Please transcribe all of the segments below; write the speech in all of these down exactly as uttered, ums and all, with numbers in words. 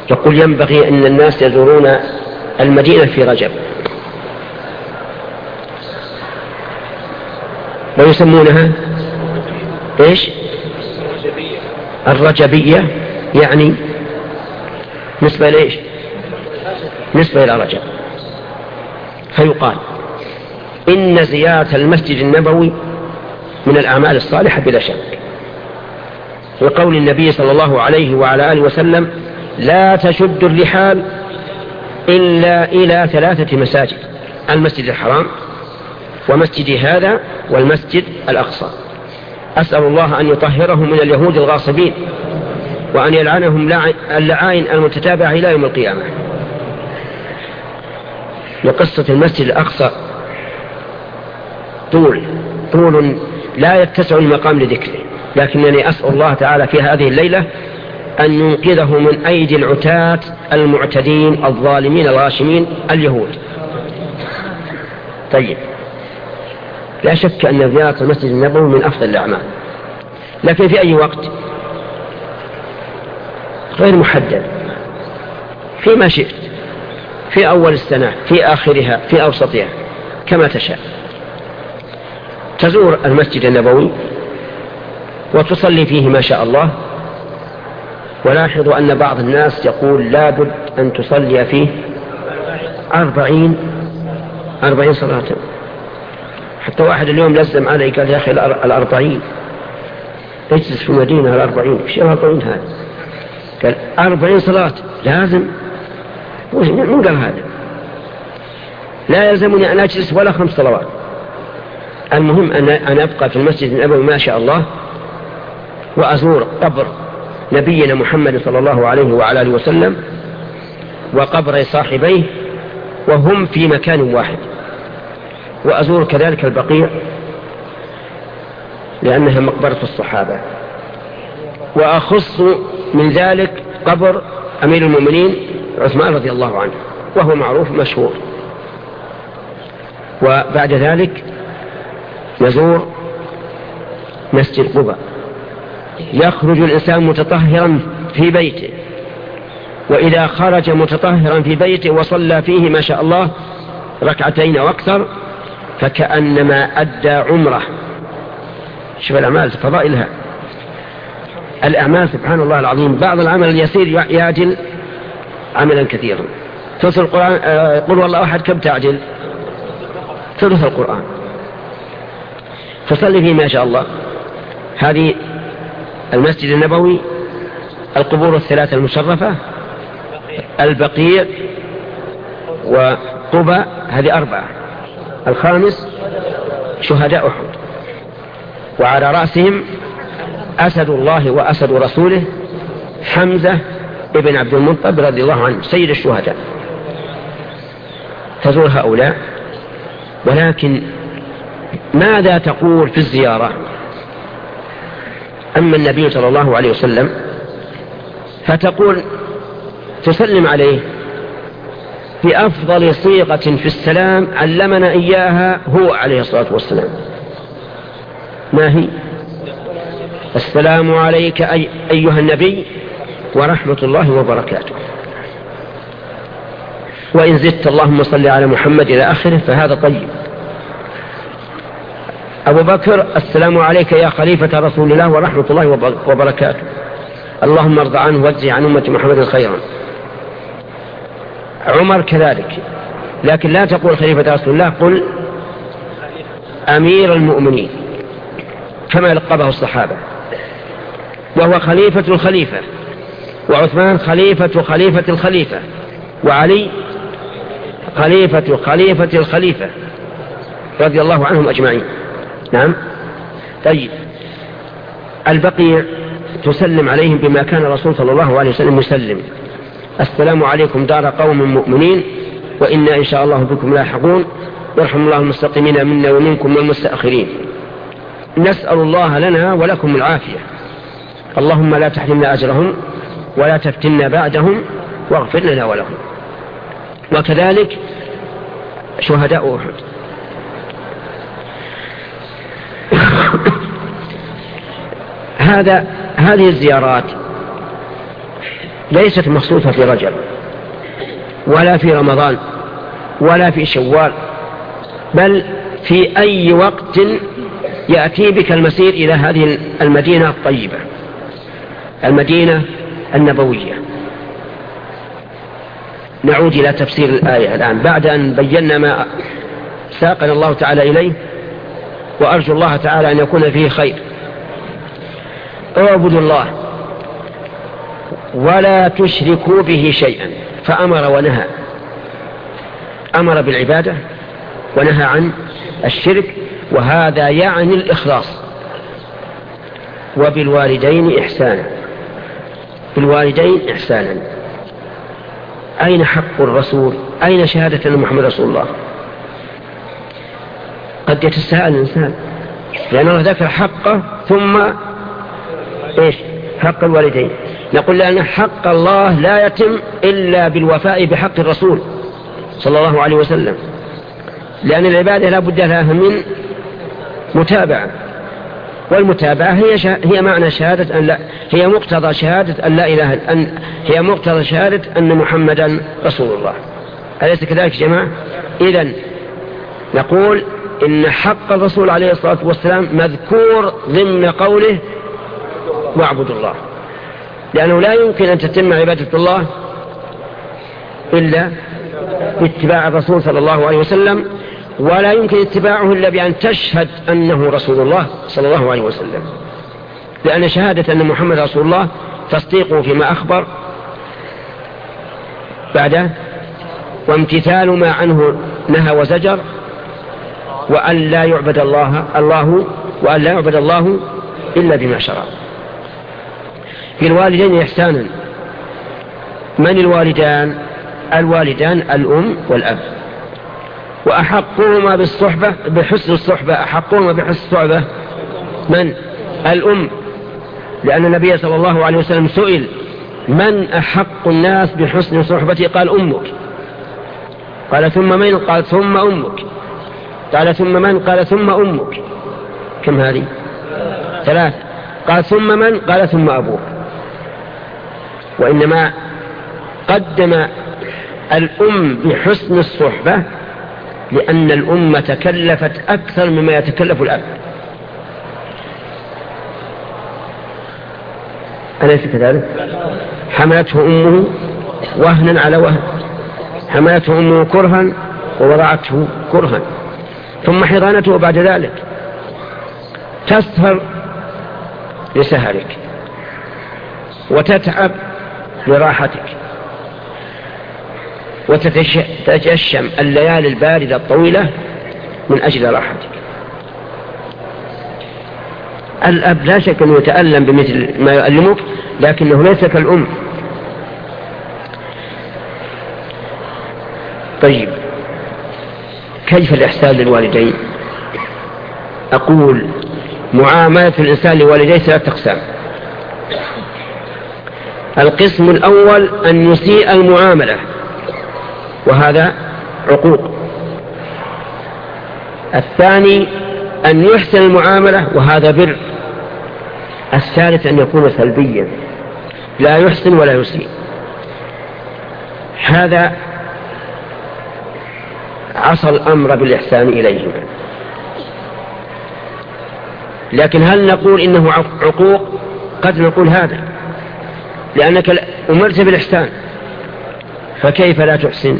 يقول ينبغي أن الناس يزورون المدينة في رجب، ويسمونها إيش؟ الرجبية، يعني نسبة لإيش؟ نسبة إلى رجب. فيقال إن زيارة المسجد النبوي من الأعمال الصالحة بلا شك، وقول النبي صلى الله عليه وعلى آله وسلم لا تشد الرحال إلا إلى ثلاثة مساجد: المسجد الحرام ومسجد هذا والمسجد الأقصى. أسأل الله أن يطهره من اليهود الغاصبين، وأن يلعنهم اللعائن المتتابعة إلى يوم القيامة. وقصة المسجد الأقصى طول طول لا يتسع المقام لذكره، لكنني أسأل الله تعالى في هذه الليلة أن ينقذه من أيدي العتاة المعتدين الظالمين الغاشمين اليهود. طيب، لا شك أن زيارة المسجد النبوي من أفضل الأعمال، لكن في أي وقت؟ غير محدد، فيما شئت، في أول السنة، في آخرها، في أوسطها، كما تشاء. تزور المسجد النبوي وتصلي فيه ما شاء الله. ولاحظوا أن بعض الناس يقول لابد أن تصلي فيه أربعين أربعين صلاة. حتى واحد اليوم لزم علي قال يا أخي الأربعين اجلس في المدينة الأربعين، ايش الأربعين هذا؟ قال أربعين صلاة لازم. من قال هذا؟ لا يلزمني أن أجلس ولا خمس صلوات، المهم أن أن أبقى في المسجد النبوي ما شاء الله، وأزور قبر نبينا محمد صلى الله عليه وعلى آله وسلم وقبر صاحبيه وهم في مكان واحد، وأزور كذلك البقيع لأنها مقبرة الصحابة، وأخص من ذلك قبر أمير المؤمنين عثمان رضي الله عنه، وهو معروف مشهور. وبعد ذلك نزور مسجد قباء. يخرج الإنسان متطهرا في بيته، وإذا خرج متطهرا في بيته وصلى فيه ما شاء الله ركعتين وأكثر فكأنما أدى عمره. شوف الأعمال فضائلها، الأعمال سبحان الله العظيم، بعض العمل اليسير يعجل عملا كثيرا. ثلث القرآن قل والله أحد كم تعجل؟ ثلث القرآن. فصلي فيه ما شاء الله. هذه المسجد النبوي، القبور الثلاثة المشرفة، البقيع وقباء، هذه أربعة. الخامس شهداء أحد، وعلى رأسهم أسد الله وأسد رسوله حمزة ابن عبد المطلب رضي الله عنه سيد الشهداء. تزور هؤلاء، ولكن ماذا تقول في الزيارة؟ أما النبي صلى الله عليه وسلم فتقول تسلم عليه بأفضل صيغة في السلام علمنا إياها هو عليه الصلاة والسلام. ما هي؟ السلام عليك أي أيها النبي ورحمة الله وبركاته. وإن زدت اللهم صل على محمد إلى آخره فهذا طيب. أبو بكر السلام عليك يا خليفة رسول الله ورحمة الله وبركاته، اللهم ارضى عنه واجزي عن أمة محمد خيرا. عمر كذلك، لكن لا تقول خليفة رسول الله، قل أمير المؤمنين كما لقبه الصحابة، وهو خليفة الخليفة، وعثمان خليفة خليفة الخليفة، وعلي خليفة خليفة الخليفة رضي الله عنهم أجمعين. نعم. طيب، البقيع تسلم عليهم بما كان الرسول صلى الله عليه وسلم يسلم: السلام عليكم دار قوم مؤمنين وإنا إن شاء الله بكم لاحقون، يرحم الله المستقيمين منا ومنكم والمستأخرين. نسأل الله لنا ولكم العافية، اللهم لا تحرمنا أجرهم ولا تفتنا بعدهم واغفر لنا ولهم. وكذلك شهداء أحد. هذا هذه الزيارات ليست مخصوصة في رجب ولا في رمضان ولا في شوال، بل في أي وقت يأتي بك المسير إلى هذه المدينة الطيبة، المدينة النبوية. نعود إلى تفسير الآية الآن بعد أن بينا ما ساقنا الله تعالى إليه، وأرجو الله تعالى أن يكون فيه خير. اعبدوا الله ولا تشركوا به شيئا، فأمر ونهى، أمر بالعبادة ونهى عن الشرك، وهذا يعني الإخلاص. وبالوالدين إحسانا، بالوالدين إحسانا. أين حق الرسول؟ أين شهادة أن محمد رسول الله؟ قد يتساءل الإنسان، لأن الله ذكر حقه ثم إيش؟ حق الوالدين. نقول لأن حق الله لا يتم إلا بالوفاء بحق الرسول صلى الله عليه وسلم، لأن العبادة لا بد لها من متابعة، والمتابعة هي شه... هي معنى شهادة أن لا هي مقتضى شهادة أن لا إله أن هي مقتضى شهادة أن محمدا رسول الله. أليس كذلك يا جماعة؟ إذن نقول إن حق الرسول عليه الصلاة والسلام مذكور ضمن قوله واعبدوا الله، لأنه لا يمكن أن تتم عبادة الله إلا باتباع الرسول صلى الله عليه وسلم، ولا يمكن اتباعه إلا بأن تشهد أنه رسول الله صلى الله عليه وسلم، لأن شهادة أن محمد رسول الله تصديقه فيما أخبر بعده، وامتثال ما عنه نهى وزجر، وأن لا يعبد الله الله وأن لا يعبد الله إلا بما شرع. في الوالدين إحسانا. من الوالدان؟ الوالدان الأم والأب، وأحقهما بالصحبة بحسن الصحبة أحقهما بحسن الصحبة من؟ الأم، لأن النبي صلى الله عليه وسلم سئل من أحق الناس بحسن صحبتي؟ قال أمك. قال ثم من؟ قال ثم أمك. قال ثم من؟ قال ثم أمك. كم هذه؟ ثلاث. قال ثم من؟ قال ثم أبوك. وإنما قدم الأم بحسن الصحبة لأن الأم تكلفت أكثر مما يتكلف الأب. أليس كذلك؟ حملته أمه وهنا على وهن، حملته أمه كرها ووضعته كرها، ثم حضانته بعد ذلك. تسهر لسهرك وتتعب لراحتك وتتجشم الليالي الباردة الطويلة من أجل راحتك. الأب لا شك أنه يتألم بمثل ما يؤلمك، لكنه ليس كالأم. طيب، كيف الإحسان للوالدين؟ أقول معاملة الإنسان لوالديه ثلاثة أقسام. القسم الأول أن يسيء المعاملة، وهذا عقوق. الثاني أن يحسن المعاملة، وهذا بر. الثالث أن يكون سلبيا لا يحسن ولا يسيء. هذا عصى الأمر بالإحسان إليهما. لكن هل نقول إنه عقوق؟ قد نقول هذا، لأنك أمرت بالإحسان، فكيف لا تحسن؟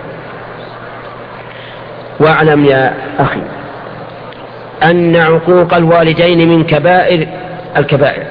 واعلم يا أخي أن عقوق الوالدين من كبائر الكبائر.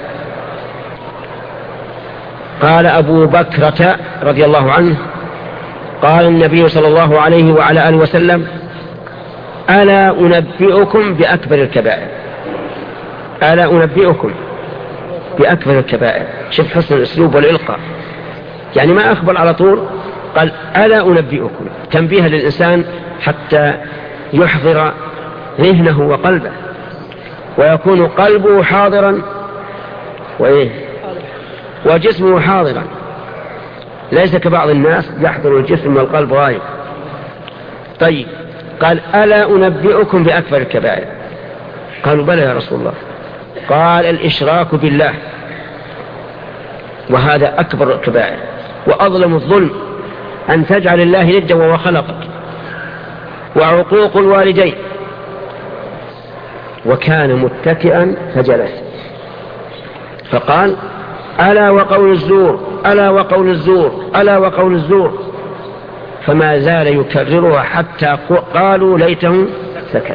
قال أبو بكرة رضي الله عنه قال النبي صلى الله عليه وعلى آله وسلم: ألا أنبئكم بأكبر الكبائر؟ ألا أنبئكم بأكبر الكبائر. شوف حسن الأسلوب والإلقاء، يعني ما أخبر على طول، قال ألا أنبئكم، تنبيه للإنسان حتى يحضر ذهنه وقلبه، ويكون قلبه حاضرا وإيه وجسمه حاضرا، ليس كبعض الناس يحضر الجسم والقلب غايب. طيب، قال ألا أنبئكم بأكبر الكبائر؟ قالوا بلى يا رسول الله. قال الإشراك بالله وهذا أكبر الكبائر وأظلم الظلم أن تجعل الله ندا وهو خلقك. وعقوق الوالدين. وكان متكئا فجلس فقال ألا وقول الزور ألا وقول الزور ألا وقول الزور، فما زال يكررها حتى قالوا ليته سكت.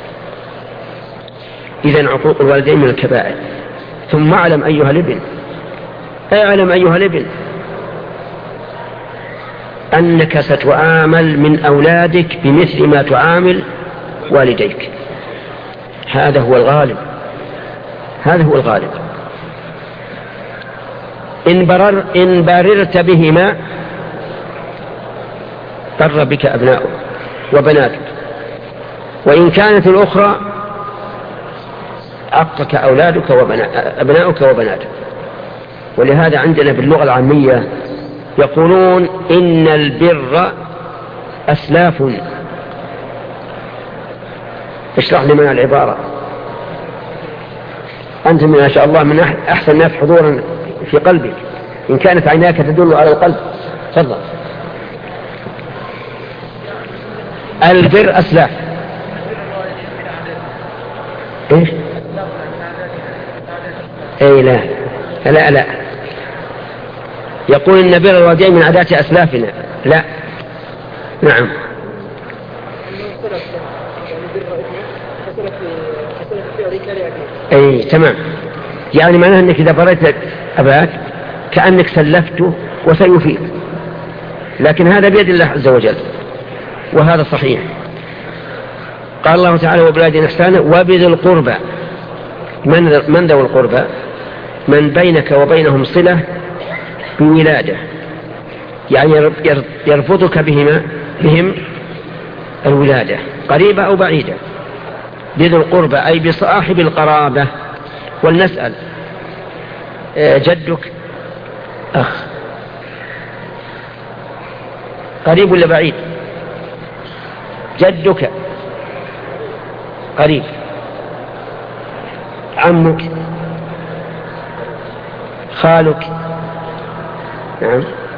إذن عقوق الوالدين من الكبائر. ثم اعلم أيها الابن اعلم أيها الابن أنك ستعامل من أولادك بمثل ما تعامل والديك. هذا هو الغالب هذا هو الغالب. إن, برر إن باررت بهما بر بك أبناؤك وبناتك، وإن كانت الأخرى عقك أولادك وأبناؤك وبناتك. ولهذا عندنا باللغة العامية يقولون إن البر أسلاف. اشرح لي من العبارة. أنت ما شاء الله من أحسن الناس حضورا في قلبك، إن كانت عيناك تدل على القلب. تفضل. البر أسلاف. إيش؟ أي لا لا لا يقول إن بر الوالدين من عادات أسلافنا. لا. نعم. أي تمام. يعني معناه أنك إذا بريت أباك كأنك سلفته وسيفيد، لكن هذا بيد الله عز وجل وهذا صحيح. قال الله تعالى وبالوالدين إحسانا وبذي القربى. من, من ذو القربى؟ من بينك وبينهم صلة بولادة، يعني يربطك بهما بهم الولادة قريبة أو بعيدة. بذي القربى أي بصاحب القرابة. ولنسأل جدك أخ قريب ولا بعيد؟ جدك قريب. عمك خالك. نعم.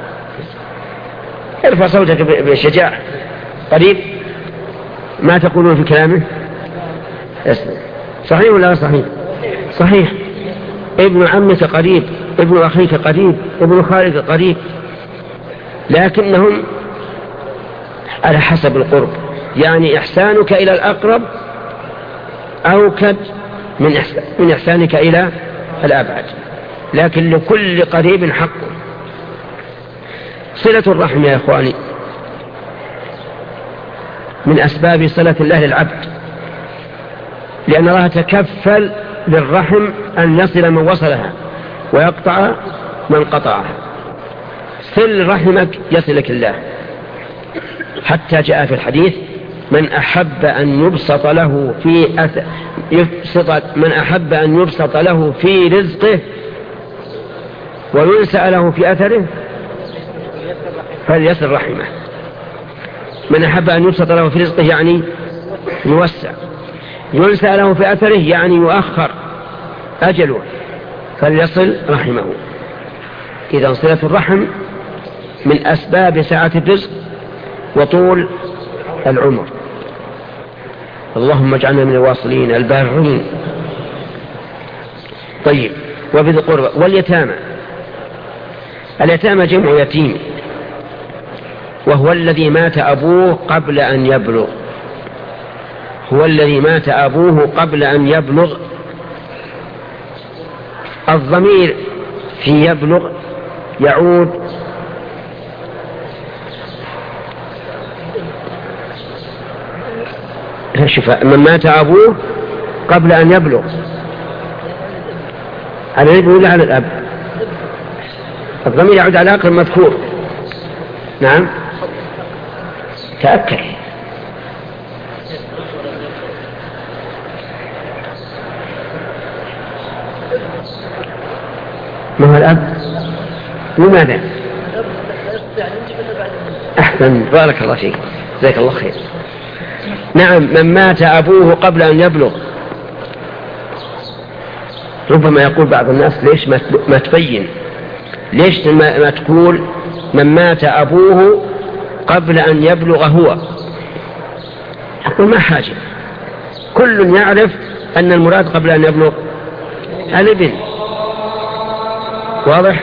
ارفع صوتك بشجاعة. قريب ما تقولون في كلامه؟ صحيح ولا صحيح؟ صحيح. ابن عمك قريب، ابن أخيك قريب، ابن خالك قريب، لكنهم على حسب القرب. يعني إحسانك إلى الأقرب أوكد من, إحسان من إحسانك إلى الأبعد، لكن لكل قريب حق. صلة الرحم يا إخواني من أسباب صلة الله للعبد، لأن الله تكفل للرحم أن يصل من وصلها ويقطع من قطعها. صل رحمك يصلك الله. حتى جاء في الحديث من أحب أن يبسط له في أث... يبسط من أحب أن يبسط له في رزقه وينسأ له في أثره فليصل رحمه. من أحب أن يبسط له في رزقه يعني يوسع، ينسأ له في أثره يعني يؤخر أجله، فليصل رحمه. إذا صلة الرحم من أسباب سعة الرزق وطول العمر. اللهم اجعلنا من الواصلين البارين. طيب. وبذي القربى واليتامى. اليتامى جمع يتيم، وهو الذي مات أبوه قبل أن يبلغ. هو الذي مات أبوه قبل أن يبلغ. الضمير في يبلغ يعود شوف من مات أبوه قبل أن يبلغ على الابن ولا على الأب؟ الضمير يعود على أقرب مذكور. نعم تأكد. ما هو الأب؟ لماذا؟ أحسن بارك الله فيك جزاك الله خير. نعم من مات أبوه قبل أن يبلغ. ربما يقول بعض الناس ليش ما تبين؟ ليش ما تقول من مات أبوه قبل أن يبلغ هو؟ أقول ما حاجة، كل يعرف أن المراد قبل أن يبلغ الابن. واضح؟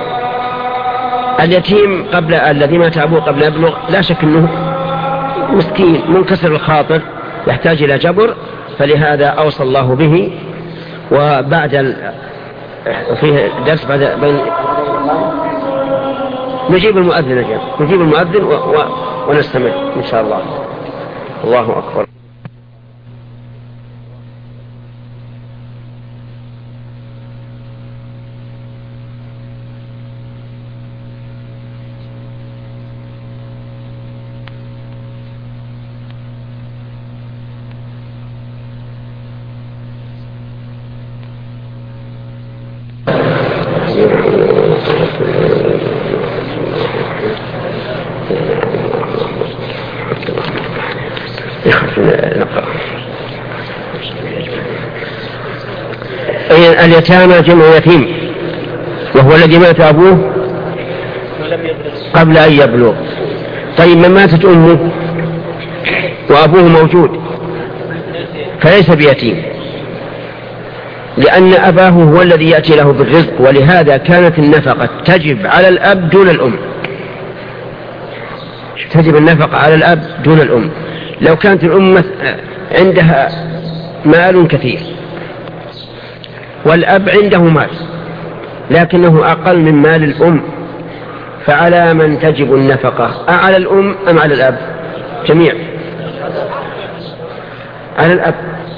اليتيم قبل الذي مات أبوه قبل أن يبلغ لا شك أنه مسكين منكسر الخاطر يحتاج إلى جبر، فلهذا أوصى الله به. وبعد ال... فيه درس بعد بين... نجيب المؤذن نجيب, نجيب المؤذن و... و... ونستمر إن شاء الله. الله أكبر. اليتامى جمع يتيم، وهو الذي مات أبوه قبل أن يبلغ. طيب من ماتت أمه وأبوه موجود فليس بيتيم، لأن أباه هو الذي يأتي له بالرزق، ولهذا كانت النفقة تجب على الأب دون الأم. تجب النفقة على الأب دون الأم. لو كانت الأم عندها مال كثير والأب عنده مال لكنه أقل من مال الأم، فعلى من تجب النفقة؟ أعلى الأم أم على الأب؟ جميع على الأب.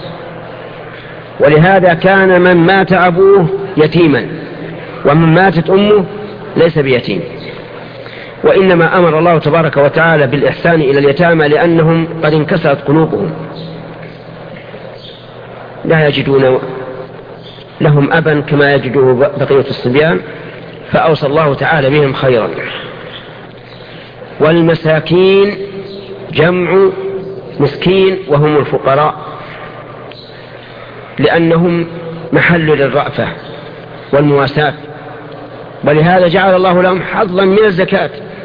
ولهذا كان من مات أبوه يتيما، ومن ماتت أمه ليس بيتيم. وإنما أمر الله تبارك وتعالى بالإحسان إلى اليتامى لأنهم قد انكسرت قلوبهم، لا يجدون لهم أبا كما يجده بقية الصبيان، فأوصى الله تعالى بهم خيرا. والمساكين جمع مسكين وهم الفقراء، لأنهم محل للرأفة والمواساة، ولهذا جعل الله لهم حظا من الزكاة.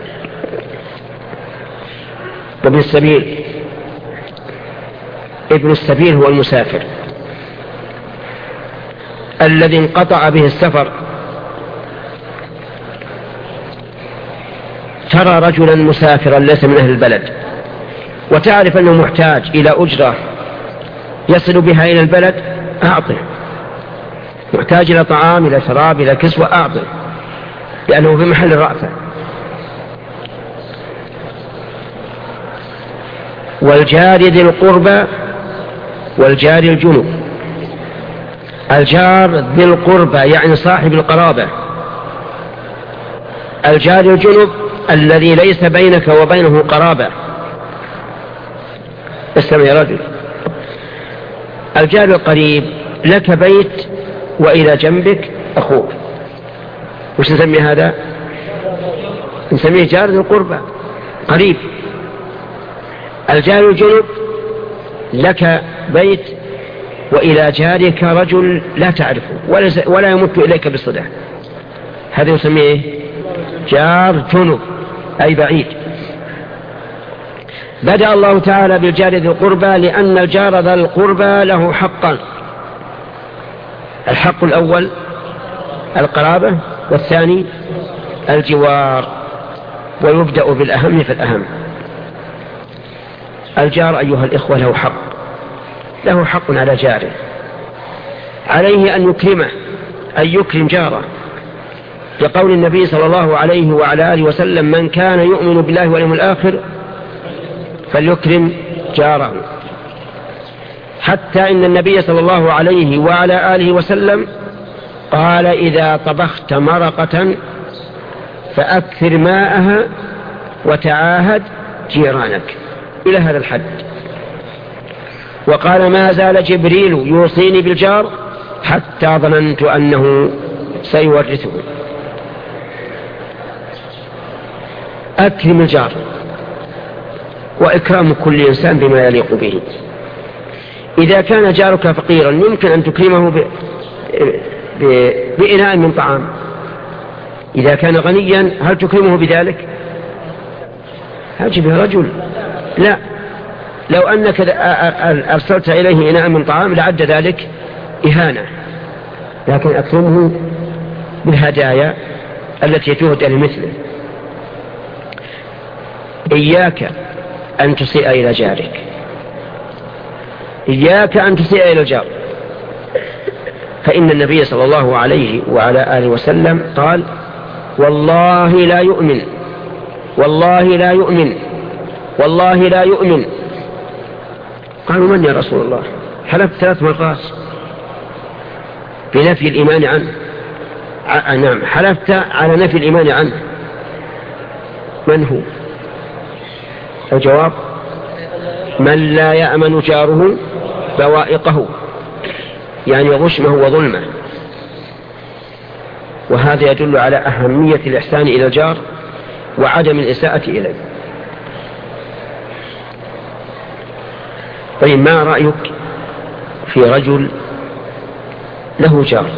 وابن السبيل، ابن السبيل هو المسافر الذي انقطع به السفر. ترى رجلا مسافرا ليس من أهل البلد وتعرف أنه محتاج إلى أجرة يصل بها إلى البلد، أعطه. محتاج إلى طعام، إلى شراب، إلى كسوة، أعطه، لأنه في محل الرأفة. والجار ذي القربى والجار الجنب. الجار ذي القربى يعني صاحب القرابة، الجار الجنب الذي ليس بينك وبينه قرابة. اسمع يا رجل، الجار القريب لك بيت وإلى جنبك أخوك، وش نسمي هذا؟ نسميه جار ذي القربى قريب. الجار الجنب لك بيت وإلى جارك رجل لا تعرفه ولا يمت إليك بالصدى، هذا يسميه جار جنب أي بعيد. بدأ الله تعالى بالجار ذي القربى لأن الجار ذا القربى له حقا. الحق الأول القرابة، والثاني الجوار، ويبدأ بالأهم فالأهم. الجار أيها الإخوة له حق، له حق على جاره، عليه أن يكرمه، أن يكرم جاره، لقول النبي صلى الله عليه وعلى آله وسلم: من كان يؤمن بالله واليوم الآخر فليكرم جاره. حتى إن النبي صلى الله عليه وعلى آله وسلم قال: إذا طبخت مرقة فأكثر ماءها وتعاهد جيرانك، إلى هذا الحد. وقال: ما زال جبريل يوصيني بالجار حتى ظننت أنه سيورثه. أكرم الجار، وإكرام كل إنسان بما يليق به. إذا كان جارك فقيرا يمكن أن تكرمه ب... ب... بإناء من طعام، إذا كان غنيا هل تكرمه بذلك؟ هل تشبه رجل؟ لا. لو أنك أرسلت إليه إناء من طعام لعد ذلك إهانة، لكن أكرمه بالهدايا التي تهدى لمثله. إياك أن تسيء إلى جارك، إياك أن تسيء إلى الجار، فإن النبي صلى الله عليه وعلى آله وسلم قال: والله لا يؤمن، والله لا يؤمن، والله لا يؤمن. قالوا: من يا رسول الله؟ حلفت ثلاث مرات بنفي الإيمان عنه. ع... نعم، حلفت على نفي الإيمان عنه. من هو؟ الجواب: من لا يأمن جاره بوائقه، يعني غشمه وظلمه. وهذا يدل على أهمية الإحسان إلى الجار وعدم الإساءة إليه. طيب، ما رأيك في رجل له جار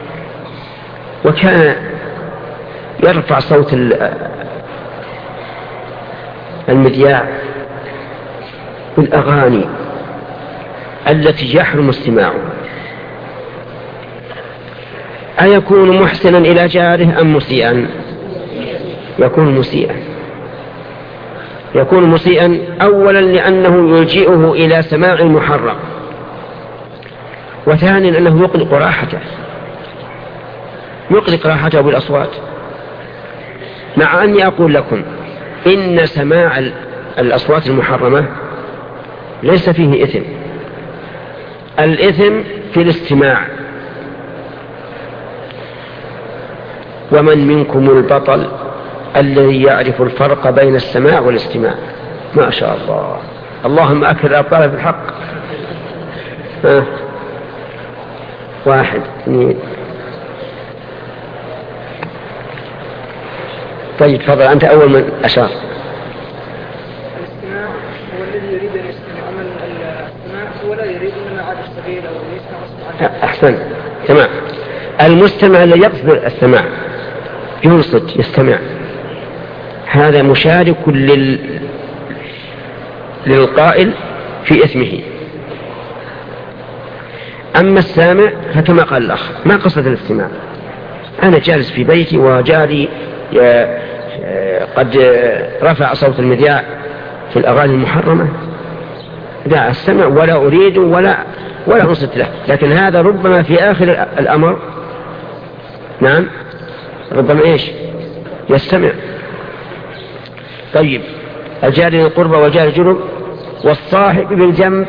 وكان يرفع صوت المذياع بالأغاني التي يحرم استماعها، أيكون محسنا إلى جاره أم مسيئا؟ يكون مسيئا. يكون مسيئا أولا لأنه يلجئه إلى سماع المحرم، وثانيا أنه يقلق راحته، يقلق راحته بالأصوات. مع أني أقول لكم إن سماع الأصوات المحرمة ليس فيه إثم، الإثم في الاستماع. ومن منكم البطل الذي يعرف الفرق بين السماع والاستماع؟ ما شاء الله، اللهم أكثر الأبطال في الحق. ها. واحد اثنين. طيب تفضل، أنت أول من أشار. الاستماع هو الذي يريد أن يستمع، أما الاستماع هو لا يريد أن عاد السبيل أو يسمع. أحسن، تمام. المستمع الذي يقصد السماع ينصت يستمع، هذا مشارك لل... للقائل في اسمه. أما السامع فكما قال الأخ ما قصد الاستماع، أنا جالس في بيتي وجاري قد رفع صوت المذياع في الأغاني المحرمة، لا أستمع ولا أريد ولا ولا أنصت له، لكن هذا ربما في آخر الأمر نعم ربما إيش يستمع. طيب، الجار للقربى والجار الجنب والصاحب بالجنب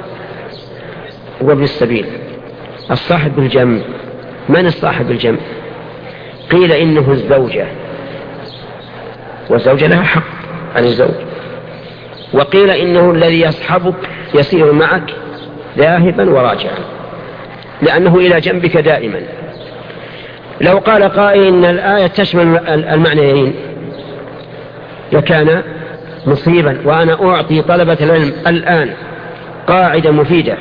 وابن السبيل. الصاحب بالجنب، من الصاحب بالجنب؟ قيل إنه الزوجة، والزوجة لها حق عن الزوج. وقيل إنه الذي يصحبك يسير معك ذاهبا وراجعا، لأنه إلى جنبك دائما. لو قال قائل إن الآية تشمل المعنيين لكان مصيبا، وأنا أعطي طلبة العلم الآن قاعدة مفيدة: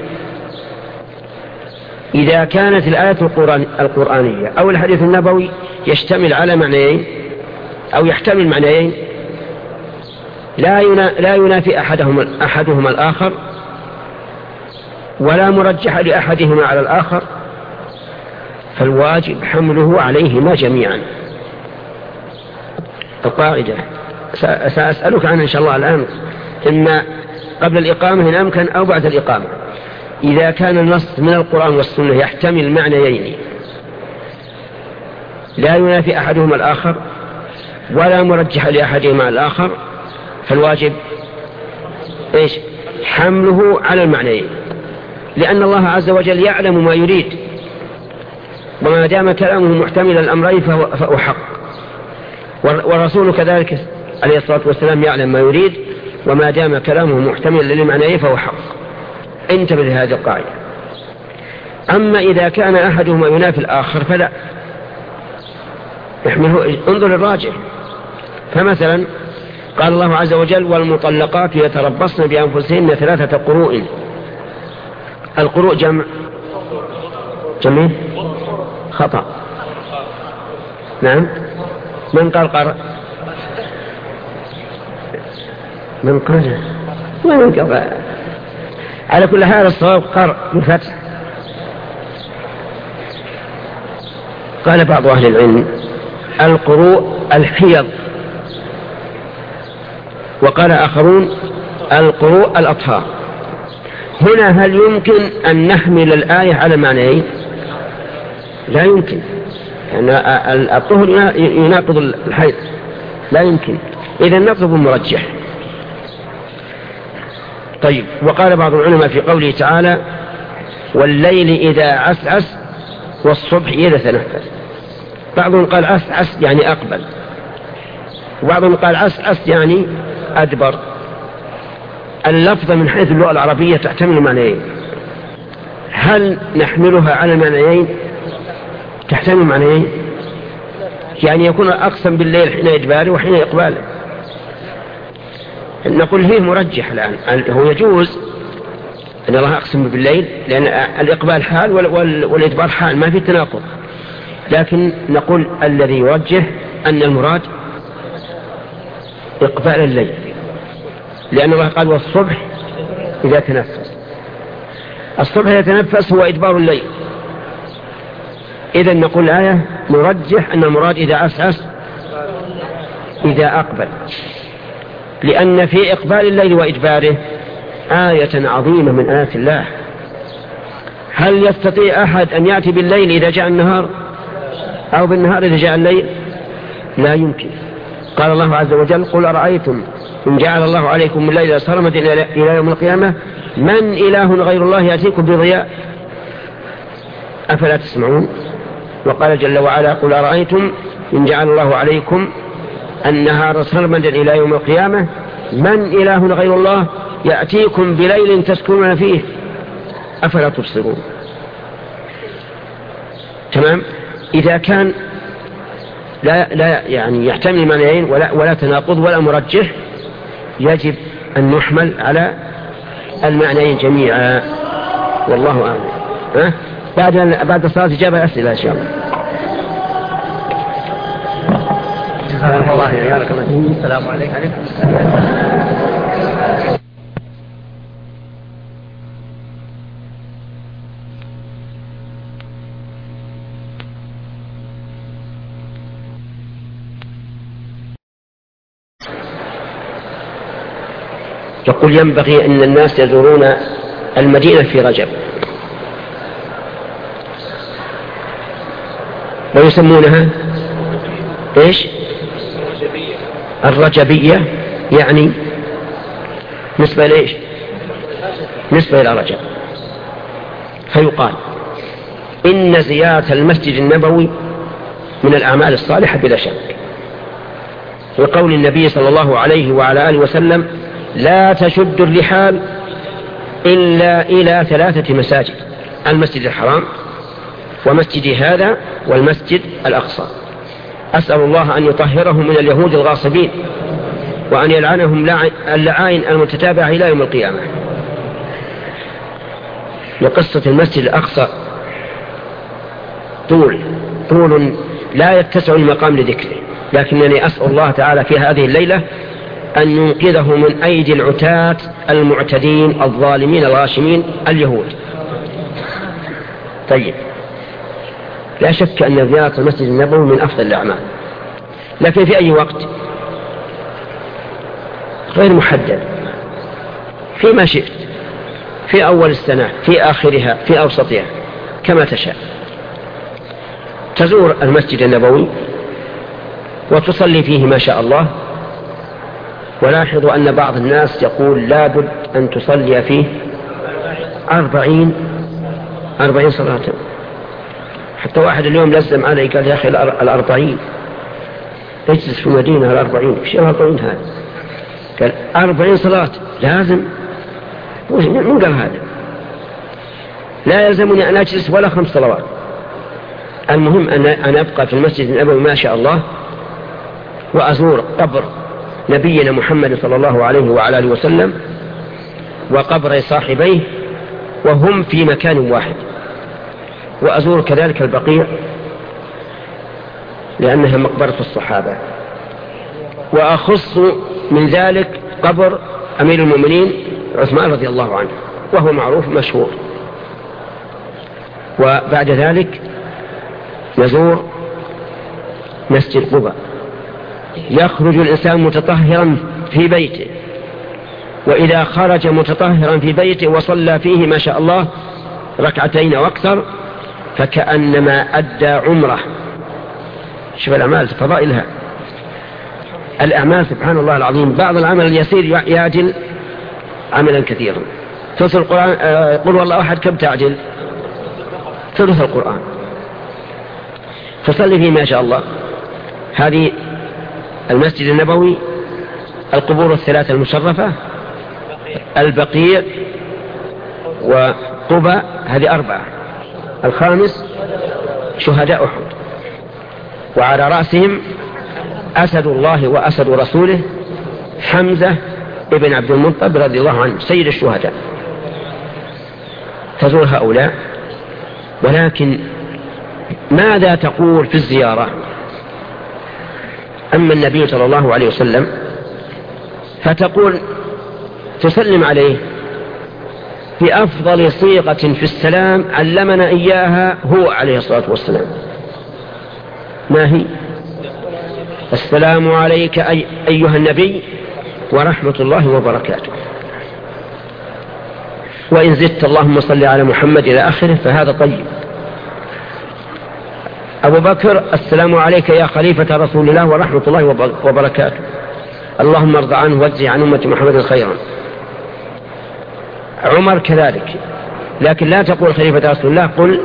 إذا كانت الآية القرآن القرآنية أو الحديث النبوي يشتمل على معنيين أو يحتمل معنيين لا لا ينافي أحدهما أحدهما الآخر ولا مرجح لأحدهما على الآخر، فالواجب حمله عليهما جميعا. القاعدة سأسألك عنها إن شاء الله الآن، إما قبل الإقامة إن أمكن أو بعد الإقامة. إذا كان النص من القرآن والسنة يحتمل معنيين لا ينافي أحدهما الآخر ولا مرجح لأحدهما الآخر، فالواجب إيش؟ حمله على المعنيين، لأن الله عز وجل يعلم ما يريد، وما دام كلامه محتمل الأمرين فهو, فهو حق. والرسول كذلك عليه الصلاة والسلام يعلم ما يريد، وما دام كلامه محتمل للمعنيين فهو حق. انتبه لهذه القاعدة. أما إذا كان أحدهما ينافي الآخر فلا يحمله، انظر الراجح. فمثلا قال الله عز وجل: والمطلقات يتربصن بأنفسهن ثلاثة قروء. القروء جمع جميع خطأ. نعم من قال قرأ؟ من قال ومن قال؟ على كل حال الصواب قرأ بالفتح. قال بعض أهل العلم القروء الحيض، وقال آخرون القروء الأطهار. هنا هل يمكن أن نحمل الآية على معنيين؟ لا يمكن، لأن يعني الطهر يناقض الحيض، لا يمكن. إذا نطلب المرجح. طيب، وقال بعض العلماء في قوله تعالى والليل إذا عسعس والصبح إذا تنفس. بعضهم قال عسعس يعني أقبل، وبعضهم قال عسعس يعني أدبر. اللفظة من حيث اللغة العربية تحتمل معنيين. هل نحملها على معنيين؟ تحتمل معنيين، يعني يكون أقسم بالليل حين إدباره وحين إقباله. نقول فيه مرجح الآن، هو يجوز أن الله أقسم بالليل لأن الإقبال حال والإدبار حال، ما في تناقض. لكن نقول الذي يرجح أن المراد إقبال الليل، لأن الله قال والصبح إذا تنفس. الصبح إذا تنفس هو إدبار الليل. إذن نقول الآية نرجح أن المراد إذا عسعس إذا أقبل، لأن في إقبال الليل وإدباره آية عظيمة من آيات الله. هل يستطيع أحد أن يأتي بالليل إذا جاء النهار أو بالنهار إذا جاء الليل؟ لا يمكن. قال الله عز وجل قل أرأيتم إن جعل الله عليكم الليل سرمدا إلى يوم القيامة من إله غير الله يأتيكم بضياء أفلا تسمعون. وقال جل وعلا قل أرأيتم إن جعل الله عليكم النهار سرمدا إلى يوم القيامة من إله غير الله يأتيكم بليل تسكنون فيه أفلا تبصرون. تمام. إذا كان لا, لا يعني يحتمل معنيين ولا, ولا تناقض ولا مرجح، يجب أن نحمل على المعنيين جميعا، والله أعلم. ها؟ بعد بعد الصلاة إجابة أسئلة إن شاء الله. السلام عليكم. يقول ينبغي أن الناس يزورون المدينة في رجب ويسمونها إيش؟ الرجبية، يعني نسبة لإيش؟ نسبة إلى رجب. فيقال إن زيارة المسجد النبوي من الأعمال الصالحة بلا شك، وقول النبي صلى الله عليه وعلى آله وسلم لا تشد الرحال إلا إلى ثلاثة مساجد: المسجد الحرام ومسجد هذا والمسجد الأقصى. أسأل الله أن يطهرهم من اليهود الغاصبين وأن يلعنهم اللعائن المتتابعة إلى يوم القيامة. لقصة المسجد الأقصى طول طول لا يتسع المقام لذكره، لكنني أسأل الله تعالى في هذه الليلة أن ينقذه من أيدي العتاة المعتدين الظالمين الغاشمين اليهود. طيب، لا شك أن زيارة المسجد النبوي من أفضل الأعمال، لكن في أي وقت غير محدد، فيما شئت، في أول السنة، في آخرها، في أوسطها، كما تشاء. تزور المسجد النبوي وتصلي فيه ما شاء الله. ولاحظوا أن بعض الناس يقول لابد أن تصلي فيه أربعين أربعين صلاة. حتى واحد اليوم لزم علي قال يا أخي الأربعين اجلس في المدينة الأربعين، ايش الأربعين هذا؟ قال أربعين صلاة لازم. من قال هذا؟ لا يلزمني أن أجلس ولا خمس صلوات، المهم أن أن أبقى في المسجد النبوي ما شاء الله، وأزور قبر نبينا محمد صلى الله عليه وعلى آله وسلم وقبر صاحبيه وهم في مكان واحد، وأزور كذلك البقيع لأنها مقبرة الصحابة. وأخص من ذلك قبر أمير المؤمنين عثمان رضي الله عنه، وهو معروف مشهور. وبعد ذلك نزور مسجد قباء. يخرج الإنسان متطهرا في بيته، وإذا خرج متطهرا في بيته وصلى فيه ما شاء الله ركعتين وأكثر فكأنما أدى عمره. شوف الأعمال فضائلها، الأعمال سبحان الله العظيم، بعض العمل اليسير يعجل عملا كثيرا. ثلث القرآن قل والله أحد كم تعجل؟ ثلث القرآن. فصلي فيه ما شاء الله. هذه المسجد النبوي، القبور الثلاثة المشرفة، البقيع وقباء، هذه أربعة. الخامس شهداء أحد، وعلى رأسهم أسد الله وأسد رسوله حمزة ابن عبد المطلب رضي الله عنه سيد الشهداء. تزور هؤلاء، ولكن ماذا تقول في الزيارة؟ أما النبي صلى الله عليه وسلم فتقول تسلم عليه بأفضل صيغة في السلام علمنا إياها هو عليه الصلاة والسلام. ما هي؟ السلام عليك أي أيها النبي ورحمة الله وبركاته. وإن زدت اللهم صل على محمد إلى آخره فهذا طيب. أبو بكر السلام عليك يا خليفة رسول الله ورحمة الله وبركاته، اللهم ارضى عنه واجزي عن أمة محمد خيرا. عمر كذلك، لكن لا تقول خليفة رسول الله، قل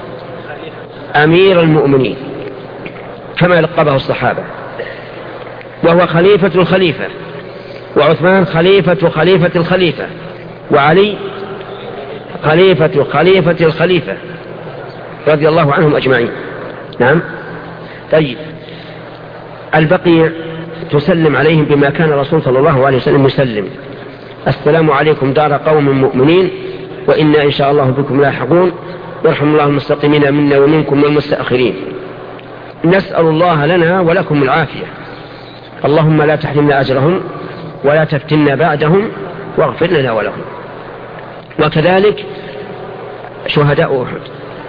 أمير المؤمنين كما لقبه الصحابة، وهو خليفة الخليفة، وعثمان خليفة خليفة الخليفة، وعلي خليفة خليفة الخليفة رضي الله عنهم أجمعين. نعم. طيب، البقيع تسلم عليهم بما كان الرسول صلى الله عليه وسلم يسلم: السلام عليكم دار قوم مؤمنين وإنا إن شاء الله بكم لاحقون، يرحم الله المستقيمين منا ومنكم والمستأخرين. نسأل الله لنا ولكم العافية، اللهم لا تحرمنا أجرهم ولا تفتنا بعدهم واغفر لنا ولهم. وكذلك شهداء أحد.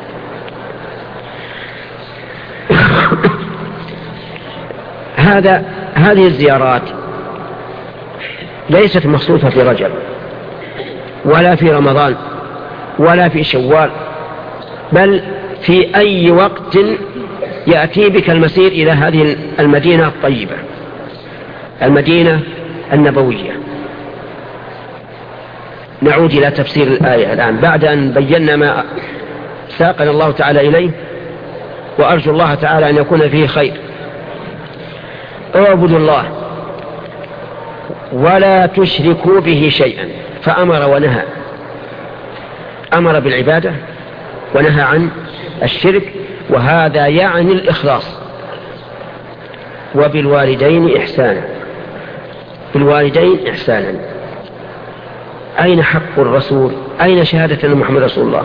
هذا هذه الزيارات ليست مخصوصة في رجب ولا في رمضان ولا في شوال، بل في أي وقت يأتي بك المسير إلى هذه المدينة الطيبة، المدينة النبوية. نعود إلى تفسير الآية الآن بعد أن بينا ما ساقنا الله تعالى إليه، وأرجو الله تعالى أن يكون فيه خير. اعبدوا الله ولا تشركوا به شيئا، فأمر ونهى، أمر بالعبادة ونهى عن الشرك، وهذا يعني الإخلاص. وبالوالدين إحسانا، بالوالدين إحسانا. أين حق الرسول؟ أين شهادة أن محمد رسول الله؟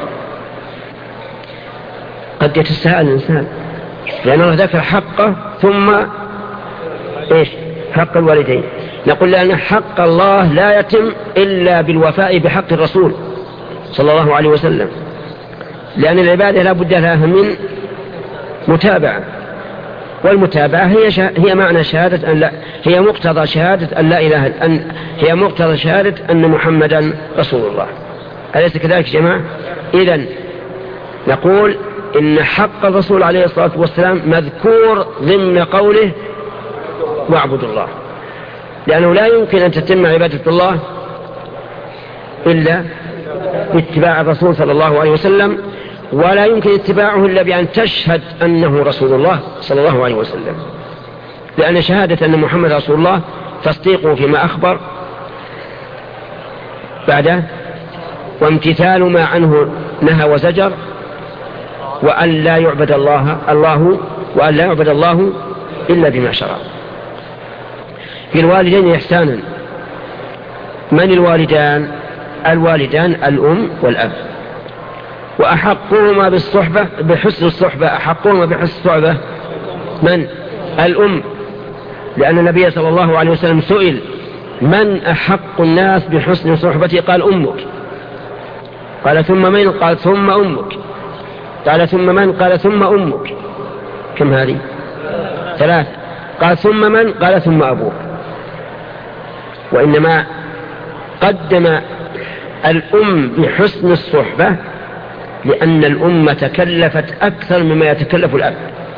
قد يتساءل الإنسان، لأن الله ذكر حقه ثم إيش؟ حق الوالدين. نقول لأن حق الله لا يتم إلا بالوفاء بحق الرسول صلى الله عليه وسلم، لأن العبادة لا بد لها من متابعة، والمتابعة هي شا... هي معنى شهادة أن لا، هي مقتضى شهادة أن لا إله أن هي مقتضى شهادة أن محمدا رسول الله. أليس كذلك يا جماعة؟ إذن نقول إن حق الرسول عليه الصلاة والسلام مذكور ضمن قوله واعبدوا الله، لأنه لا يمكن أن تتم عبادة الله إلا باتباع الرسول صلى الله عليه وسلم، ولا يمكن اتباعه إلا بأن تشهد أنه رسول الله صلى الله عليه وسلم، لأن شهادة أن محمد رسول الله تصديقه فيما أخبر بعده، وامتثال ما عنه نهى وزجر، وأن لا يعبد الله الله وأن لا يعبد الله إلا بما شرع. في الوالدين إحسانا. من الوالدان؟ الوالدان الأم والأب، وأحقهما بالصحبة بحسن الصحبة، أحقهما بحسن الصحبة من؟ الأم، لأن النبي صلى الله عليه وسلم سئل من أحق الناس بحسن صحبتي؟ قال أمك. قال ثم من؟ قال ثم أمك. قال ثم من؟ قال ثم أمك. كم هذه؟ ثلاث. قال ثم من؟ قال ثم أبوك. وإنما قدم الأم بحسن الصحبة لأن الأم تكلفت أكثر مما يتكلف الأب.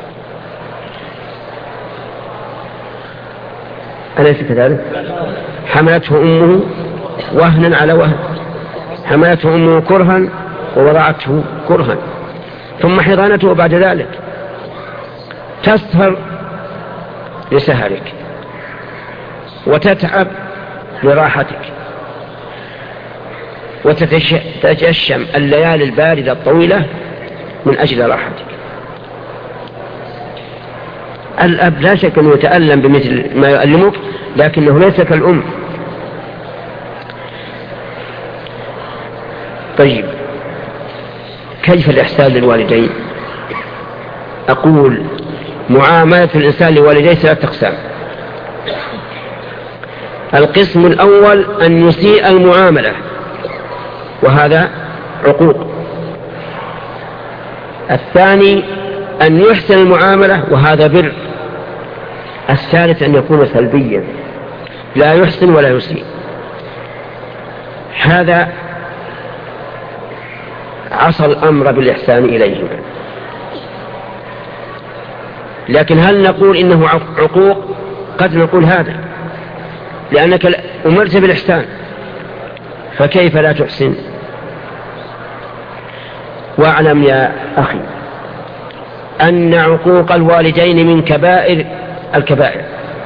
أليس كذلك؟ حملته أمه وهنا على وهن، حملته أمه كرها ووضعته كرها، ثم حضانته بعد ذلك. تسهر لسهرك وتتعب لراحتك وتتجشم الليالي الباردة الطويلة من أجل راحتك. الأب لا شك أنه يتألم بمثل ما يؤلمك، لكنه ليس كالأم. طيب، كيف الإحسان للوالدين؟ أقول معاملة الإنسان لوالديه ثلاثة أقسام. القسم الأول أن يسيء المعاملة، وهذا عقوق. الثاني أن يحسن المعاملة، وهذا بر. الثالث أن يكون سلبيا، لا يحسن ولا يسيء. هذا عصى الأمر بالإحسان إليهما. لكن هل نقول إنه عقوق؟ قد نقول هذا، لأنك أمرت بالإحسان، فكيف لا تحسن؟ واعلم يا أخي أن عقوق الوالدين من كبائر الكبائر.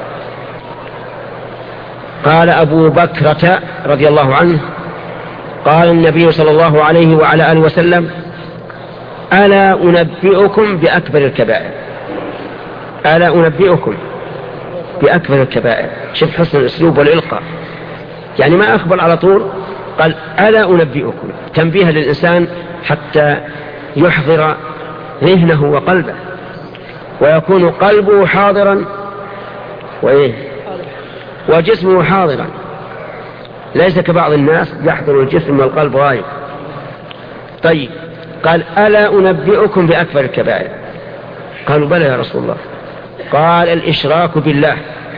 قال أبو بكرة رضي الله عنه قال النبي صلى الله عليه وعلى آله وسلم: ألا أنبئكم بأكبر الكبائر؟ ألا أنبئكم بأكبر الكبائر. شوف حسن الأسلوب والإلقاء، يعني ما أخبر على طول، قال ألا أنبئكم، تنبيه للإنسان حتى يحضر ذهنه وقلبه، ويكون قلبه حاضرا وإيه وجسمه حاضرا، ليس كبعض الناس يحضر الجسم والقلب غايب. طيب، قال ألا أنبئكم بأكبر الكبائر؟ قالوا بلى يا رسول الله. قال الإشراك بالله،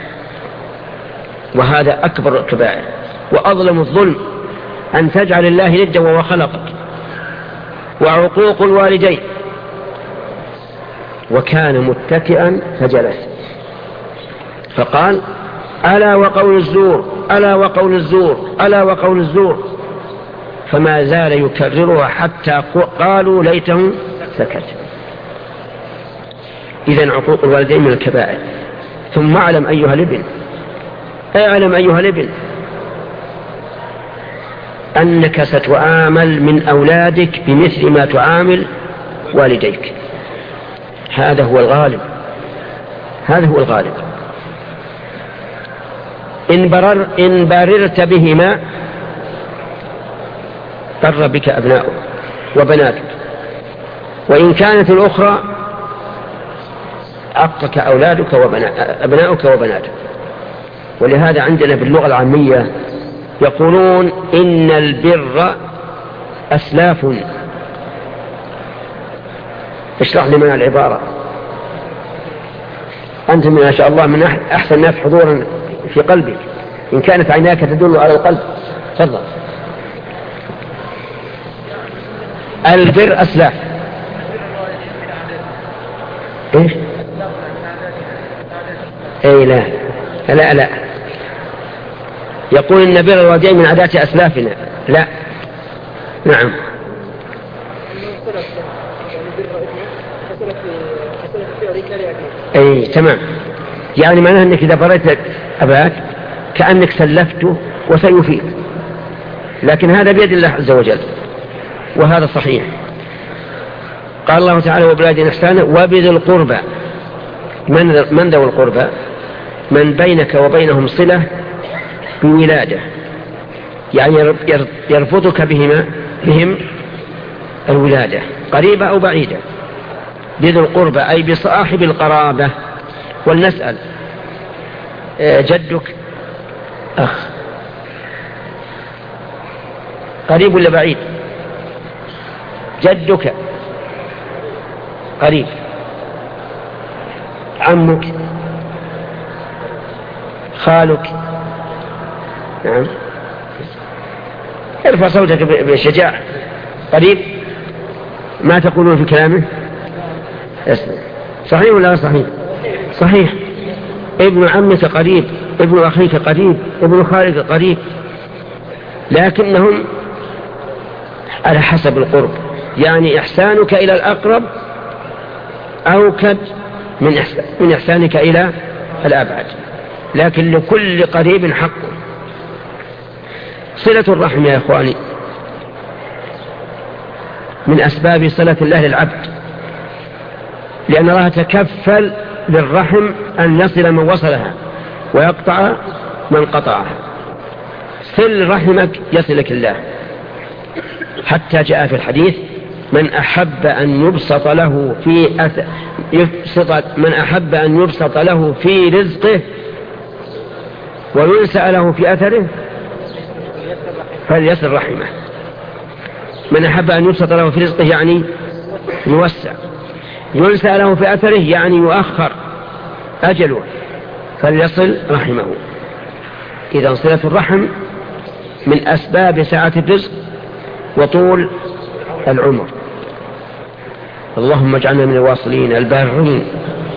وهذا أكبر الكبائر وأظلم الظلم، أن تجعل الله ندا وهو خلقك. وعقوق الوالدين. وكان متكئا فجلس فقال: ألا وقول الزور، ألا وقول الزور، ألا وقول الزور، فما زال يكررها حتى قالوا ليته سكت. إذن عقوق الوالدين من الكبائر. ثم اعلم أيها الابن، اعلم أيها الابن أنك ستعامل من أولادك بمثل ما تعامل والديك. هذا هو الغالب، هذا هو الغالب. إن, برر إن بررت بهما بر بك أبناؤك وبناتك، وإن كانت الأخرى عقك أولادك وأبناؤك وبناتك. ولهذا عندنا باللغة العامية يقولون إن البر أسلاف. اشرح لي من العبارة، أنت ما شاء الله من أحسن الناس حضورا في قلبك، إن كانت عيناك تدل على القلب. تفضل. البر أسلاف. إيش؟ أي لا لا لا، يقول إن بر الوالدين من عادات أسلافنا. لا، نعم. أي تمام، يعني معناه أنك إذا بريت أباك كأنك سلفته وسيفيد، لكن هذا بيد الله عز وجل، وهذا صحيح. قال الله تعالى: وبالوالدين إحسانا وبذي القربى. من, من ذوي القربى؟ من بينك وبينهم صلة بولادة، يعني يربطك بهما بهم الولادة، قريبة أو بعيدة. بذي القربى أي بصاحب القرابة. ولنسأل جدك أخ قريب ولا بعيد؟ جدك قريب، عمك، خالك. نعم، ارفع صوتك بشجاعة. قريب ما تقولون في كلامه؟ صحيح ولا لا صحيح؟ صحيح. ابن عمك قريب، ابن أخيك قريب، ابن خالك قريب، لكنهم على حسب القرب. يعني إحسانك إلى الأقرب أوكد من من إحسانك إلى الأبعد، لكن لكل قريب حق. صلة الرحم يا إخواني من أسباب صلة الله للعبد، لأن الله تكفل للرحم أن يصل من وصلها ويقطع من قطعها. صل رحمك يصلك الله، حتى جاء في الحديث: من أحب أن يبسط له في أث... يبسط من أحب أن يبسط له في رزقه وينسأ له في أثره فليصل رحمه. من أحب أن يبسط له في رزقه يعني يوسع، ينسأ له في أثره يعني يؤخر أجله، فليصل رحمه. إذا صلة الرحم من أسباب سعة الرزق وطول العمر. اللهم اجعلنا من الواصلين البارين.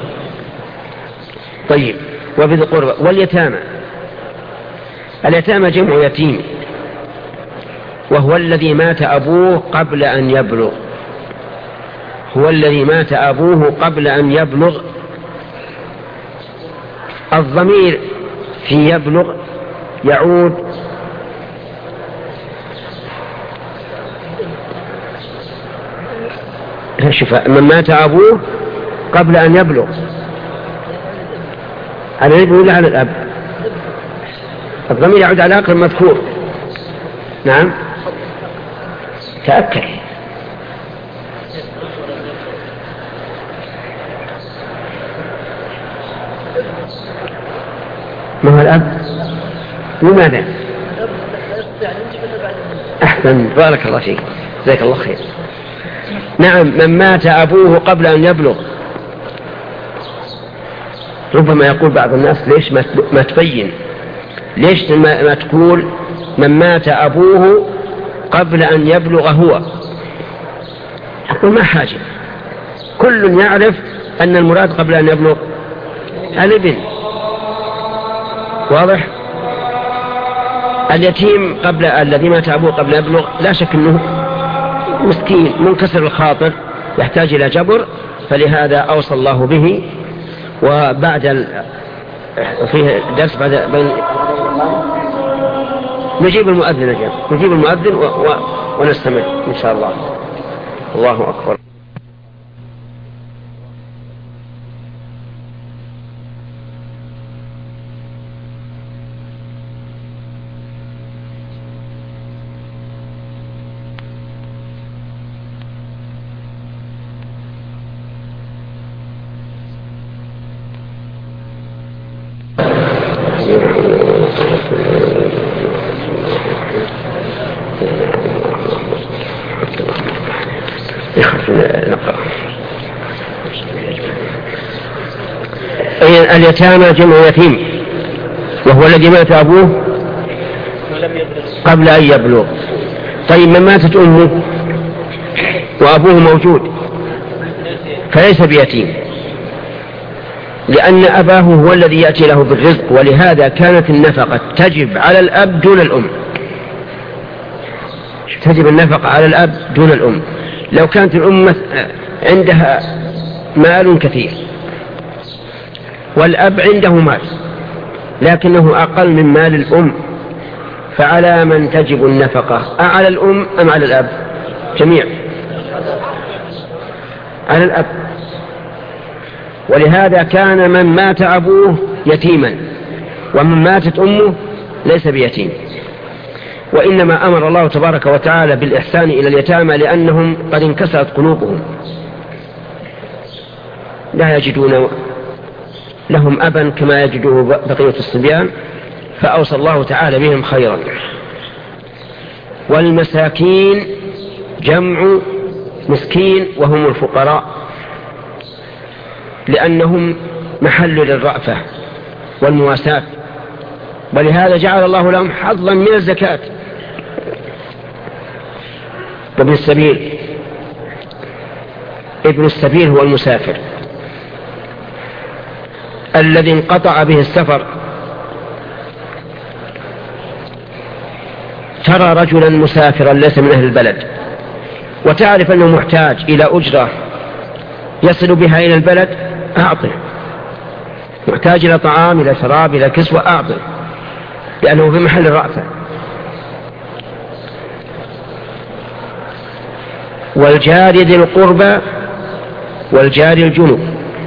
طيب، وبذي القربى واليتامى. اليتامى جمع يتيم، وهو الذي مات أبوه قبل أن يبلغ. هو الذي مات أبوه قبل أن يبلغ. الضمير في يبلغ يعود شوف، من مات أبوه قبل أن يبلغ على الابن ولا على الأب؟ الضمير يعود على الأقرب المذكور. نعم، تأكد. ما هو الأب؟ لماذا؟ أحسن، بارك الله فيك، جزاك الله خير. نعم، من مات أبوه قبل أن يبلغ. ربما يقول بعض الناس: ليش ما تبين؟ ليش ما تقول من مات أبوه قبل أن يبلغ هو؟ أقول ما حاجة، كل يعرف أن المراد قبل أن يبلغ الابن. واضح؟ اليتيم قبل الذي مات أبوه قبل أن يبلغ لا شك أنه مسكين منكسر الخاطر يحتاج إلى جبر، فلهذا أوصى الله به. وبعد ال... فيه درس بعد بين... نجيب المؤذن نجيب, نجيب المؤذن و... و... ونستمر إن شاء الله. الله أكبر. اليتامى جمع يتيم، وهو الذي مات أبوه قبل أن يبلغ. طيب، من ماتت أمه وأبوه موجود فليس بيتيم، لأن أباه هو الذي يأتي له بالرزق، ولهذا كانت النفقة تجب على الأب دون الأم. تجب النفقة على الأب دون الأم. لو كانت الأم عندها مال كثير والأب عنده مال لكنه أقل من مال الأم، فعلى من تجب النفقة؟ أعلى الأم أم على الأب؟ جميع على الأب. ولهذا كان من مات أبوه يتيما، ومن ماتت أمه ليس بيتيم. وإنما أمر الله تبارك وتعالى بالإحسان إلى اليتامى لأنهم قد انكسرت قلوبهم، لا يجدون لهم أبا كما يجده بقية الصبيان، فأوصى الله تعالى بهم خيرا. والمساكين جمع مسكين وهم الفقراء، لأنهم محل للرأفة والمواساة، ولهذا جعل الله لهم حظا من الزكاة. وابن السبيل، ابن السبيل هو المسافر الذي انقطع به السفر. ترى رجلا مسافرا ليس من أهل البلد وتعرف أنه محتاج إلى أجرة يصل بها إلى البلد، أعطه. محتاج إلى طعام، إلى شراب، إلى كسوة، أعطه، لأنه في محل الرأفة. والجار ذي القربى والجار الجنب.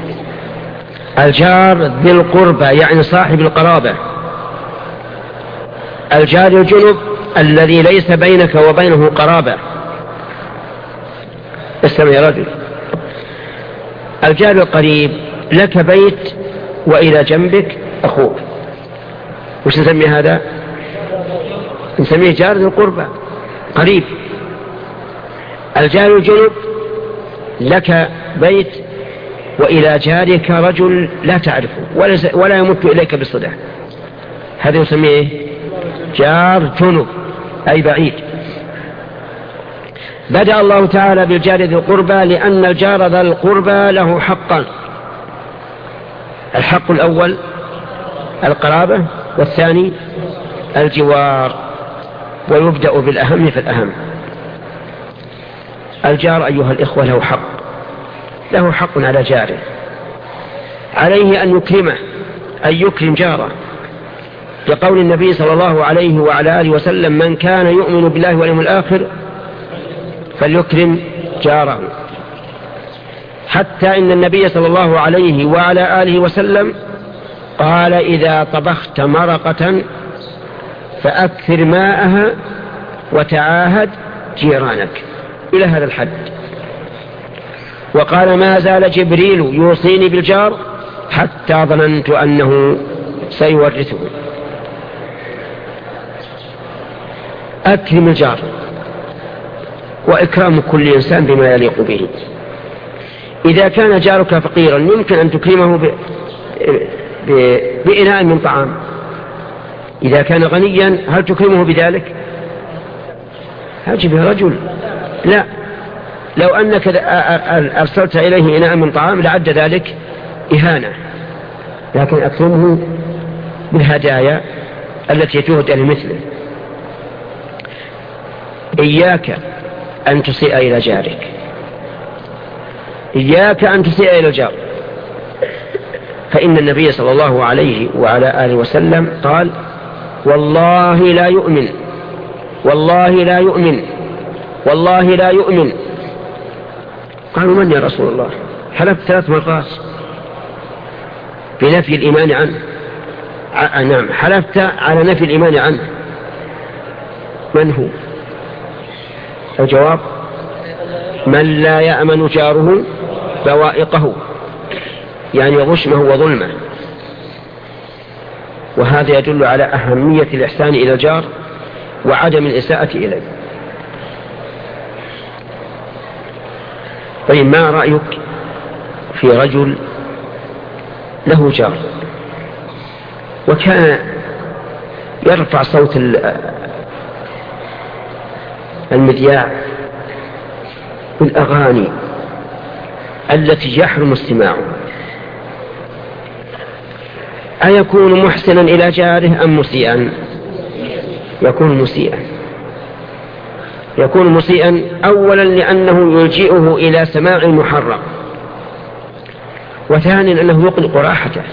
الجار ذي القربى يعني صاحب القرابة. الجار الجنب الذي ليس بينك وبينه قرابة. اسمع يا رجل، الجار القريب لك بيت وإلى جنبك أخوك، وش نسمي هذا؟ نسميه جار ذي القربى قريب. الجار الجنب لك بيت وإلى جارك رجل لا تعرفه ولا يمت إليك بصلة، هذا يسميه جار جنب أي بعيد. بدأ الله تعالى بالجار ذي القربى لأن الجار ذا القربى له حقا. الحق الأول القرابة، والثاني الجوار، ويبدأ بالأهم فالأهم. الجار أيها الإخوة له حق، له حق على جاره، عليه أن يكرمه، أن يكرم جاره، لقول النبي صلى الله عليه وعلى آله وسلم: من كان يؤمن بالله واليوم الآخر فليكرم جاره. حتى إن النبي صلى الله عليه وعلى آله وسلم قال: إذا طبخت مرقة فأكثر ماءها وتعاهد جيرانك، إلى هذا الحد. وقال: ما زال جبريل يوصيني بالجار حتى ظننت أنه سيورثه. أكرم الجار، وإكرام كل إنسان بما يليق به. إذا كان جارك فقيرا يمكن أن تكرمه ب... ب... بإناء من طعام. إذا كان غنيا هل تكرمه بذلك؟ هاجب يا رجل، لا. لو أنك أرسلت إليه إناء من طعام لعد ذلك إهانة، لكن أكرمه بالهدايا التي تهدى لمثله. إياك أن تسيء إلى جارك، إياك أن تسيء إلى الجار، فإن النبي صلى الله عليه وعلى آله وسلم قال: والله لا يؤمن، والله لا يؤمن، والله لا يؤمن. قالوا: من يا رسول الله؟ حلفت ثلاث مرات بنفي الإيمان عنه. ع... نعم، حلفت على نفي الإيمان عنه. من هو؟ الجواب: من لا يأمن جاره بوائقه، يعني غشمه وظلمه. وهذا يدل على أهمية الإحسان إلى الجار وعدم الإساءة إليه. طيب، ما رأيك في رجل له جار وكان يرفع صوت المذياع بالأغاني التي يحرم استماعها، أيكون محسنا إلى جاره أم مسيئا؟ يكون مسيئا. يكون مسيئا أولا لأنه يلجئه إلى سماع المحرم، وثانيا أنه يقلق راحته،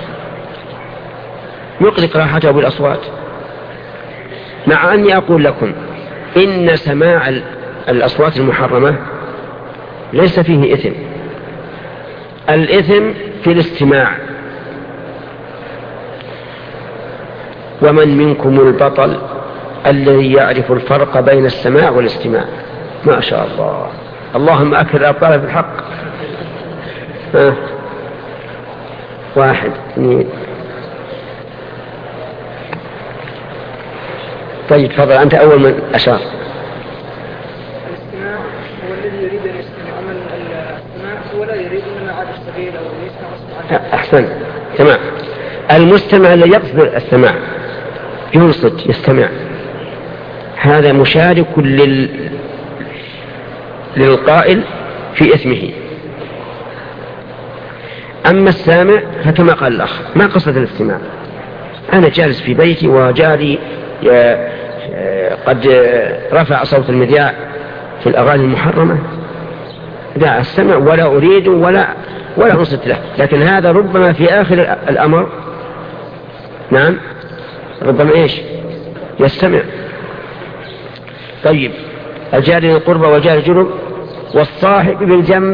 يقلق راحته بالأصوات. مع أني أقول لكم إن سماع الأصوات المحرمة ليس فيه إثم، الإثم في الاستماع. ومن منكم البطل الذي يعرف الفرق بين السماع والاستماع؟ ما شاء الله، اللهم أكثر الأبطال في الحق. ها. واحد اثنين. طيب تفضل أنت أول من أشار. الاستماع هو الذي يريد أن يستمع، أما الاستماع هو لا يريد أن عاد السبيل أو يسمع صوت. أحسن تمام. المستمع الذي يقصد السماع ينصت يستمع، هذا مشارك لل... للقائل في اسمه. أما السامع فكما قال الأخ ما قصد الاستماع، أنا جالس في بيتي وجاري قد رفع صوت المذياع في الأغاني المحرمة، لا أستمع ولا أريد ولا ولا أنصت له، لكن هذا ربما في آخر الأمر نعم ربما إيش يستمع. طيب الجاري للقربى والجاري الجنب والصاحب بالجنب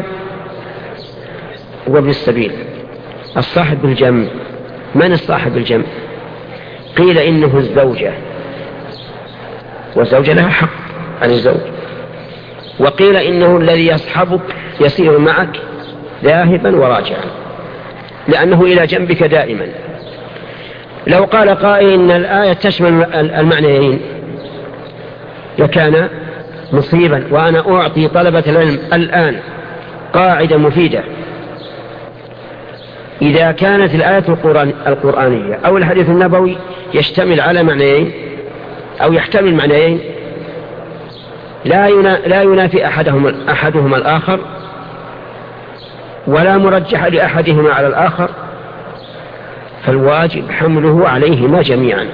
وابن السبيل. الصاحب بالجنب، من الصاحب بالجنب؟ قيل إنه الزوجة، والزوجة لها حق عن الزوج. وقيل إنه الذي يصحبك يسير معك ذاهبا وراجعا، لأنه إلى جنبك دائما. لو قال قائل إن الآية تشمل المعنيين لكان مصيبا، وأنا أعطي طلبة العلم الآن قاعدة مفيدة: إذا كانت الآية القرآن القرآنية أو الحديث النبوي يشتمل على معنيين أو يحتمل معنيين لا لا ينافي أحدهما أحدهما الآخر ولا مرجح لأحدهما على الآخر، فالواجب حمله عليهما جميعا.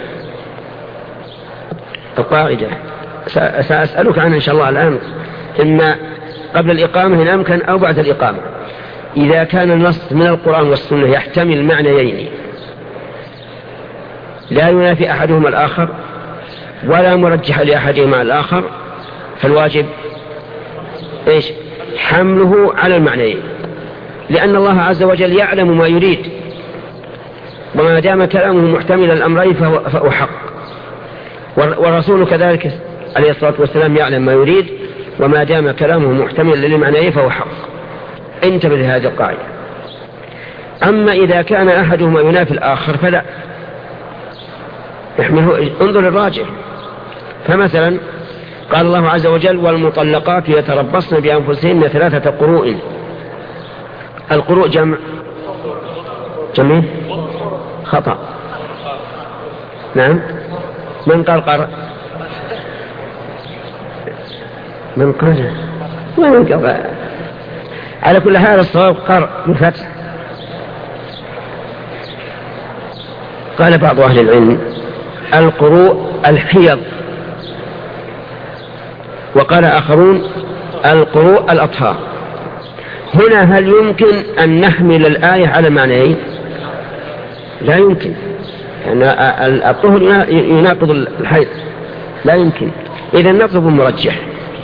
القاعدة سأسألك عنها إن شاء الله الآن، إما قبل الإقامة إن أمكن أو بعد الإقامة. إذا كان النص من القرآن والسنة يحتمل معنيين لا ينافي أحدهما الآخر ولا مرجح لأحدهما على الآخر، فالواجب إيش؟ حمله على المعنيين، لأن الله عز وجل يعلم ما يريد، وما دام كلامه محتمل الأمرين فهو, فهو حق، والرسول كذلك عليه الصلاة والسلام يعلم ما يريد، وما دام كلامه محتمل للمعنيين فهو حق. انتبه لهذه القاعدة. أما إذا كان أحدهما ينافي الآخر فلا يحمله، انظر الراجح. فمثلا قال الله عز وجل: والمطلقات يتربصن بأنفسهن ثلاثة قروء. القروء جمع جميع خطأ. نعم، من قال قرأ؟ من قال من قال؟ على كل حال الصواب قرأ بالفتح. قال بعض أهل العلم: القروء الحيض، وقال آخرون: القروء الأطهار. هنا هل يمكن أن نحمل الآية على معنيين؟ لا يمكن، لأن يعني الطهر يناقض الحيض، لا يمكن. إذا نطلب المرجح.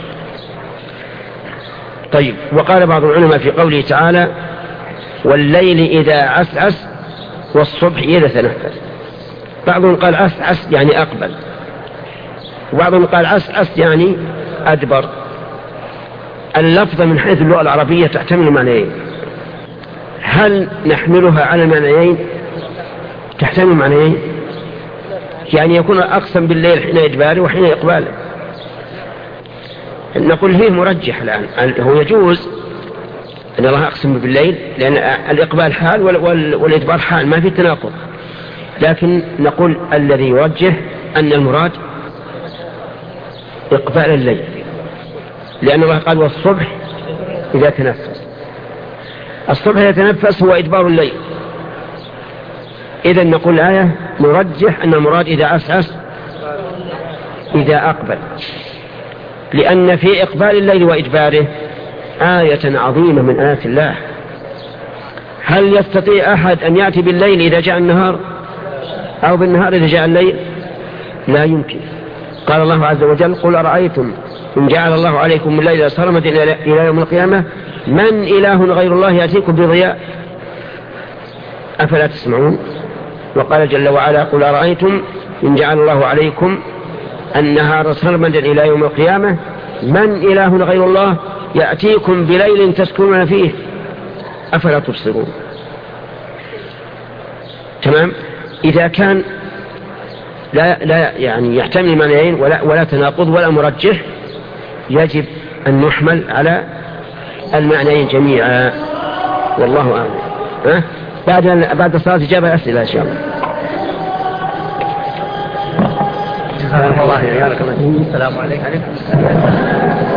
طيب، وقال بعض العلماء في قوله تعالى: والليل إذا عسعس والصبح إذا تنفس. بعضهم قال عسعس يعني أقبل، وبعضهم قال عسعس يعني أدبر. اللفظة من حيث اللغة العربية تحتمل معنيين، هل نحملها على معنيين؟ تحتمل معنيين، يعني يكون أقسم بالليل حين إدباره وحين إقباله. نقول فيه مرجح الآن، هو يجوز أن الله أقسم بالليل لأن الإقبال حال والإدبار حال، ما في تناقض، لكن نقول الذي يرجح أن المراد إقبال الليل، لأن الله قال: والصبح إذا تنفس. الصبح إذا تنفس هو إدبار الليل. إذن نقول الآية نرجح أن المراد إذا عسعس إذا أقبل، لأن في إقبال الليل وإدباره آية عظيمة من آيات الله. هل يستطيع أحد أن يأتي بالليل إذا جاء النهار أو بالنهار إذا جاء الليل؟ لا يمكن. قال الله عز وجل: قل أرأيتم إن جعل الله عليكم الليل سرمدا إلى يوم القيامة من إله غير الله يأتيكم بضياء أفلا تسمعون. وقال جل وعلا: قل أرأيتم إن جعل الله عليكم النهار سرمدا إلى يوم القيامة من إله غير الله يأتيكم بليل تسكنون فيه أفلا تبصرون. تمام. إذا كان لا, لا يعني يحتمل معنيين ولا, ولا تناقض ولا مرجح، يجب أن نحمل على المعنيين جميعا، والله أعلم. أه؟ بعد بعد الصلاة إجابة أسئلة إن شاء الله. السلام عليكم.